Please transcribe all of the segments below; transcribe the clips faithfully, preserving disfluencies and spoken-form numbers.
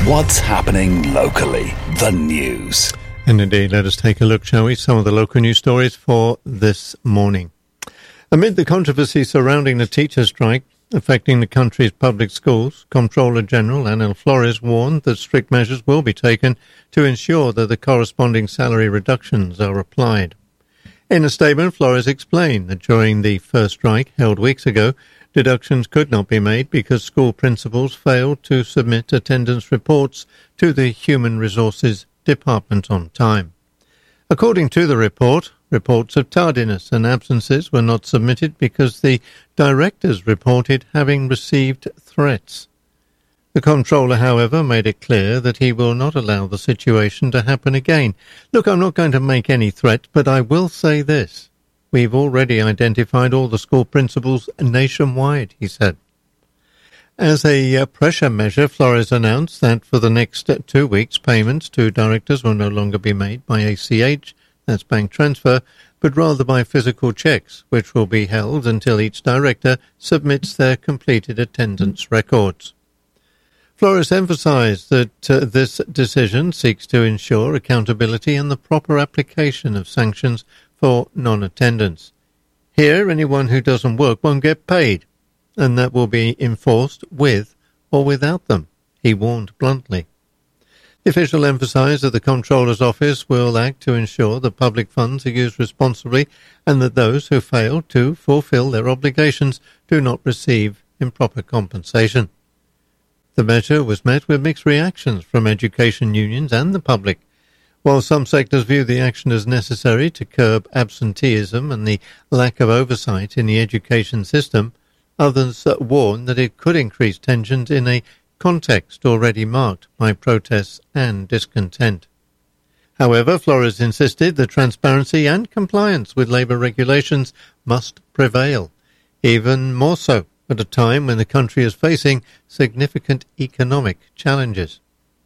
What's happening locally? The news. And indeed, let us take a look, shall we, some of the local news stories for this morning. Amid the controversy surrounding the teacher strike affecting the country's public schools, Comptroller General Anel Flores warned that strict measures will be taken to ensure that the corresponding salary reductions are applied. In a statement, Flores explained that during the first strike held weeks ago, deductions could not be made because school principals failed to submit attendance reports to the Human Resources Department on time. According to the report, reports of tardiness and absences were not submitted because the directors reported having received threats. The comptroller, however, made it clear that he will not allow the situation to happen again. Look, I'm not going to make any threat, but I will say this. We've already identified all the school principals nationwide, he said. As a uh, pressure measure, Flores announced that for the next uh, two weeks, payments to directors will no longer be made by A C H, that's bank transfer, but rather by physical checks, which will be held until each director submits their completed attendance records. Flores emphasized that uh, this decision seeks to ensure accountability and the proper application of sanctions for non-attendance. Here, anyone who doesn't work won't get paid, and that will be enforced with or without them, he warned bluntly. The official emphasized that the Comptroller's Office will act to ensure that public funds are used responsibly and that those who fail to fulfill their obligations do not receive improper compensation. The measure was met with mixed reactions from education unions and the public. While some sectors view the action as necessary to curb absenteeism and the lack of oversight in the education system, others warn that it could increase tensions in a context already marked by protests and discontent. However, Flores insisted that transparency and compliance with labour regulations must prevail, even more so at a time when the country is facing significant economic challenges.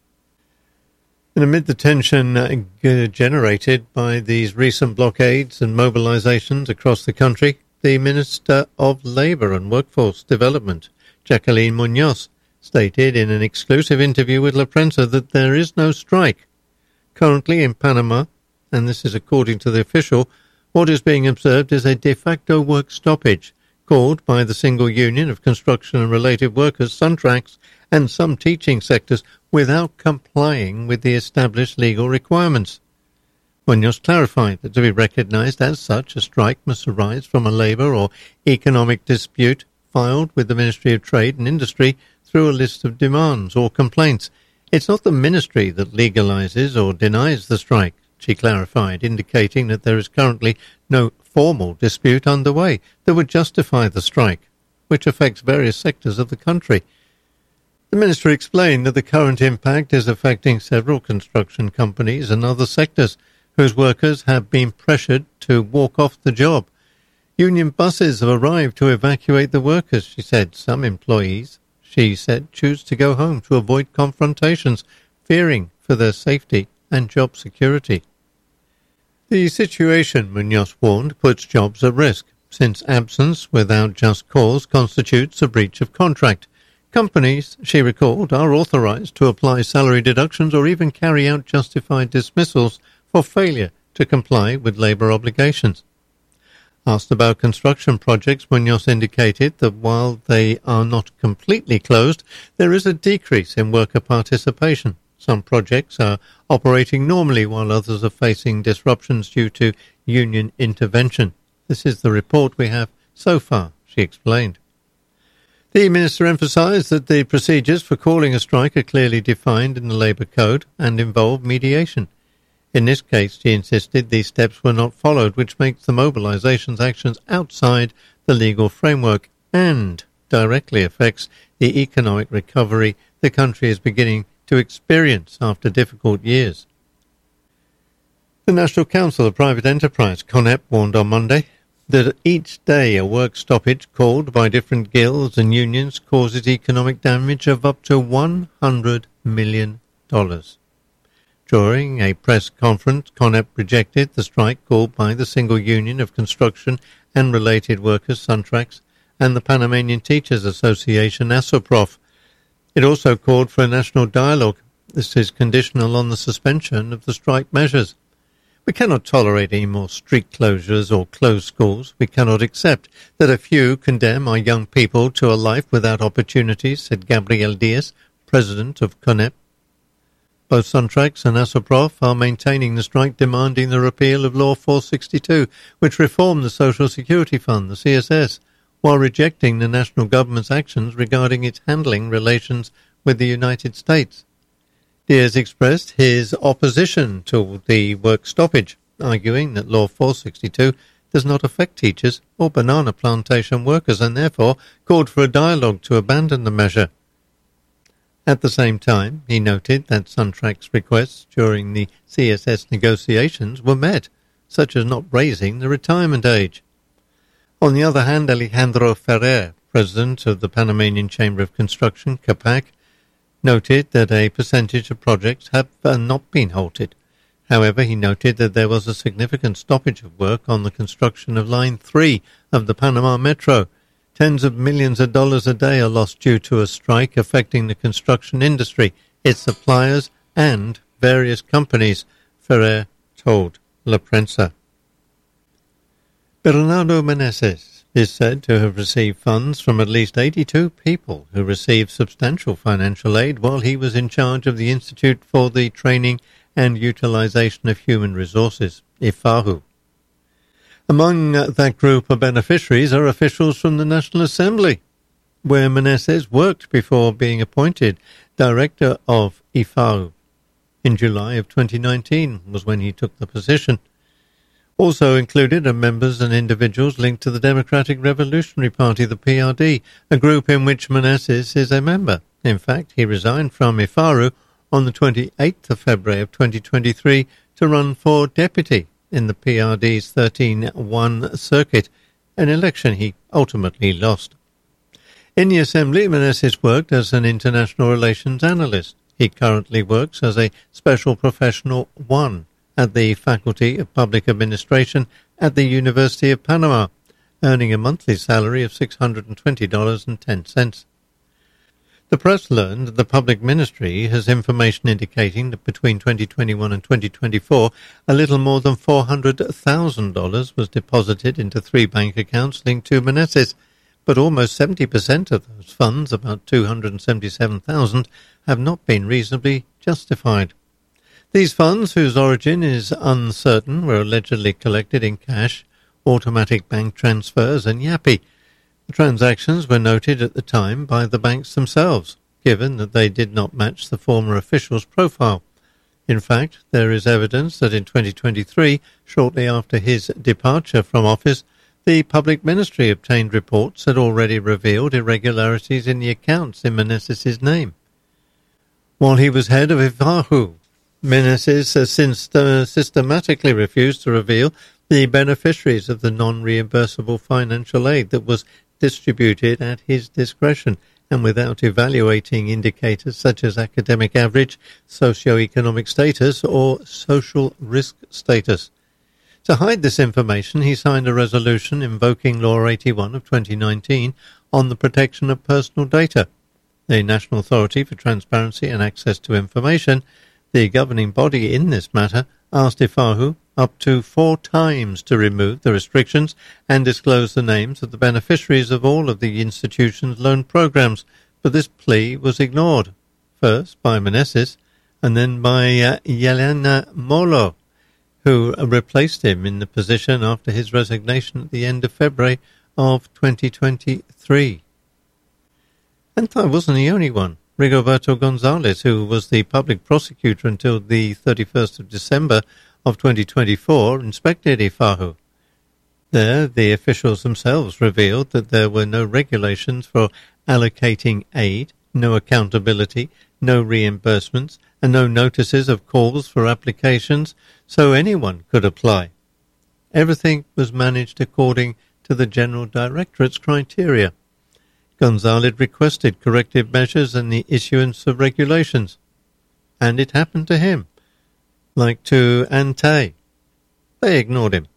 And amid the tension uh, generated by these recent blockades and mobilisations across the country, the Minister of Labour and Workforce Development, Jacqueline Munoz, stated in an exclusive interview with La Prensa that there is no strike. Currently in Panama, and this is according to the official, what is being observed is a de facto work stoppage called by the Single Union of Construction and Related Workers, Suntrax, and some teaching sectors without complying with the established legal requirements. Munoz clarified that to be recognised as such, a strike must arise from a labour or economic dispute filed with the Ministry of Trade and Industry through a list of demands or complaints. It's not the ministry that legalises or denies the strike, she clarified, indicating that there is currently no formal dispute underway that would justify the strike, which affects various sectors of the country. The minister explained that the current impact is affecting several construction companies and other sectors whose workers have been pressured to walk off the job. Union buses have arrived to evacuate the workers, she said. Some employees, she said, choose to go home to avoid confrontations, fearing for their safety and job security. The situation, Munoz warned, puts jobs at risk, since absence without just cause constitutes a breach of contract. Companies, she recalled, are authorized to apply salary deductions or even carry out justified dismissals for failure to comply with labor obligations. Asked about construction projects, Munoz indicated that while they are not completely closed, there is a decrease in worker participation. Some projects are operating normally while others are facing disruptions due to union intervention. This is the report we have so far, she explained. The minister emphasised that the procedures for calling a strike are clearly defined in the Labour Code and involve mediation. In this case, she insisted these steps were not followed, which makes the mobilisation's actions outside the legal framework and directly affects the economic recovery the country is beginning to experience after difficult years. The National Council of Private Enterprise, CONEP, warned on Monday that each day a work stoppage called by different guilds and unions causes economic damage of up to one hundred million dollars. During a press conference, CONEP rejected the strike called by the Single Union of Construction and Related Workers, Suntrax, and the Panamanian Teachers Association, ASOPROF. It also called for a national dialogue This is conditional on the suspension of the strike measures. We cannot tolerate any more street closures or closed schools. We cannot accept that a few condemn our young people to a life without opportunities, said Gabriel Diaz, president of CONEP. Both Suntrax and ASOPROF are maintaining the strike, demanding the repeal of Law four sixty-two, which reformed the Social Security Fund, the C S S, while rejecting the national government's actions regarding its handling relations with the United States. Diaz expressed his opposition to the work stoppage, arguing that Law four sixty-two does not affect teachers or banana plantation workers and therefore called for a dialogue to abandon the measure. At the same time, he noted that Suntrax's requests during the C S S negotiations were met, such as not raising the retirement age. On the other hand, Alejandro Ferrer, president of the Panamanian Chamber of Construction, CAPAC, noted that a percentage of projects have uh, not been halted. However, he noted that there was a significant stoppage of work on the construction of Line three of the Panama Metro. Tens of millions of dollars a day are lost due to a strike affecting the construction industry, its suppliers, and various companies, Ferrer told La Prensa. Bernardo Meneses is said to have received funds from at least eighty-two people who received substantial financial aid while he was in charge of the Institute for the Training and Utilization of Human Resources, I F A H U. Among that group of beneficiaries are officials from the National Assembly, where Meneses worked before being appointed director of I F A H U. In July of twenty nineteen was when he took the position. Also included are members and individuals linked to the Democratic Revolutionary Party, the P R D, a group in which Meneses is a member. In fact, he resigned from I F A H U on the twenty-eighth of February of twenty twenty-three to run for deputy in the P R D's thirteen one circuit, an election he ultimately lost. In the Assembly, Meneses worked as an international relations analyst. He currently works as a special professional one at the Faculty of Public Administration at the University of Panama, earning a monthly salary of six hundred twenty dollars and ten cents. The press learned that the public ministry has information indicating that between twenty twenty-one and twenty twenty-four, a little more than four hundred thousand dollars was deposited into three bank accounts linked to Meneses, but almost seventy percent of those funds, about two hundred seventy-seven thousand dollars, have not been reasonably justified. These funds, whose origin is uncertain, were allegedly collected in cash, automatic bank transfers, and Yapi. The transactions were noted at the time by the banks themselves, given that they did not match the former official's profile. In fact, there is evidence that in twenty twenty-three, shortly after his departure from office, the public ministry obtained reports that already revealed irregularities in the accounts in Meneses' name. While he was head of I F A H U, Meneses has since uh, systematically refused to reveal the beneficiaries of the non-reimbursable financial aid that was distributed at his discretion and without evaluating indicators such as academic average, socio-economic status, or social risk status. To hide this information, he signed a resolution invoking Law eighty-one of twenty nineteen on the protection of personal data. The National Authority for Transparency and Access to Information, the governing body in this matter, asked I F A H U up to four times to remove the restrictions and disclose the names of the beneficiaries of all of the institution's loan programs, but this plea was ignored, first by Meneses and then by uh, Yelena Molo, who replaced him in the position after his resignation at the end of February of twenty twenty-three. And I wasn't the only one. Rigoberto Gonzalez, who was the public prosecutor until the thirty-first of December of twenty twenty-four, inspected I F A H U. There, the officials themselves revealed that there were no regulations for allocating aid, no accountability, no reimbursements, and no notices of calls for applications, so anyone could apply. Everything was managed according to the General Directorate's criteria. Gonzalez requested corrective measures and the issuance of regulations, and it happened to him. Like to Ante. They ignored him.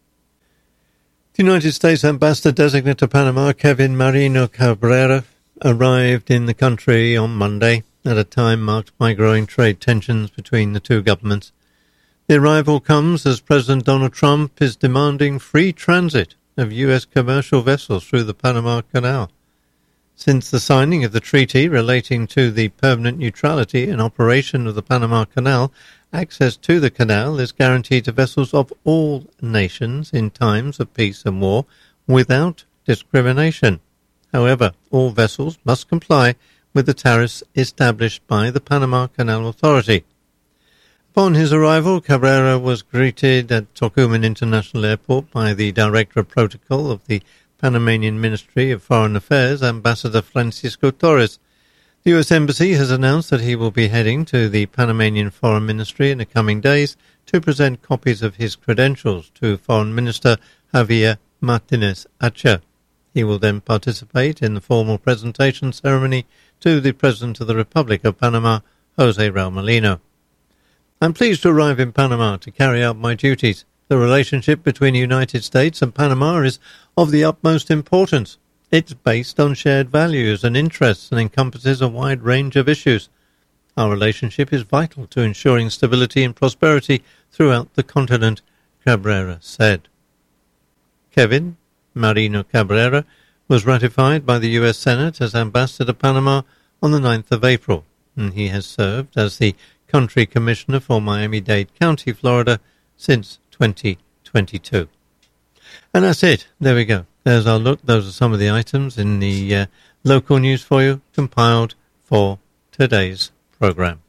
The United States Ambassador-designate to Panama, Kevin Marino Cabrera, arrived in the country on Monday. at a time marked by growing trade tensions between the two governments. The arrival comes as President Donald Trump is demanding free transit of U S commercial vessels through the Panama Canal. Since the signing of the treaty relating to the permanent neutrality and operation of the Panama Canal, access to the canal is guaranteed to vessels of all nations in times of peace and war without discrimination. However, all vessels must comply with the tariffs established by the Panama Canal Authority. Upon his arrival, Cabrera was greeted at Tocumen International Airport by the Director of Protocol of the Panamanian Ministry of Foreign Affairs, Ambassador Francisco Torres. The U S Embassy has announced that he will be heading to the Panamanian Foreign Ministry in the coming days to present copies of his credentials to Foreign Minister Javier Martinez Acha. He will then participate in the formal presentation ceremony to the President of the Republic of Panama, Jose Raul Molino. I'm pleased to arrive in Panama to carry out my duties. The relationship between the United States and Panama is of the utmost importance. It's based on shared values and interests and encompasses a wide range of issues. Our relationship is vital to ensuring stability and prosperity throughout the continent, Cabrera said. Kevin Marino Cabrera was ratified by the U S Senate as ambassador to Panama on the ninth of April, and he has served as the country commissioner for Miami-Dade County, Florida, since twenty twenty-two. And that's it. There we go. There's our look. Those are some of the items in the uh, local news for you, compiled for today's program.